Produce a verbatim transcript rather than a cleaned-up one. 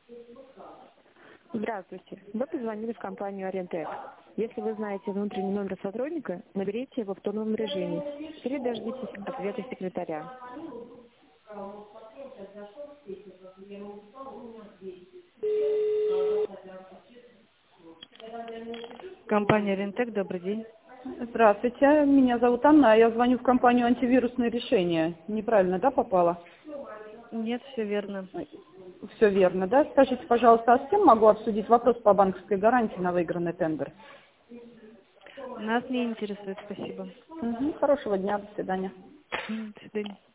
Здравствуйте. Вы позвонили в компанию Ориентек. Если вы знаете внутренний номер сотрудника, наберите его в тоновом режиме или дождитесь ответа секретаря. Компания Рентек, добрый день. Здравствуйте, меня зовут Анна, а я звоню в компанию «Антивирусные решения». Неправильно, да, попала? Нет, все верно. Все верно, да? Скажите, пожалуйста, а с кем могу обсудить вопрос по банковской гарантии на выигранный тендер? Нас не интересует, спасибо. Угу, хорошего дня, до свидания. М, До свидания.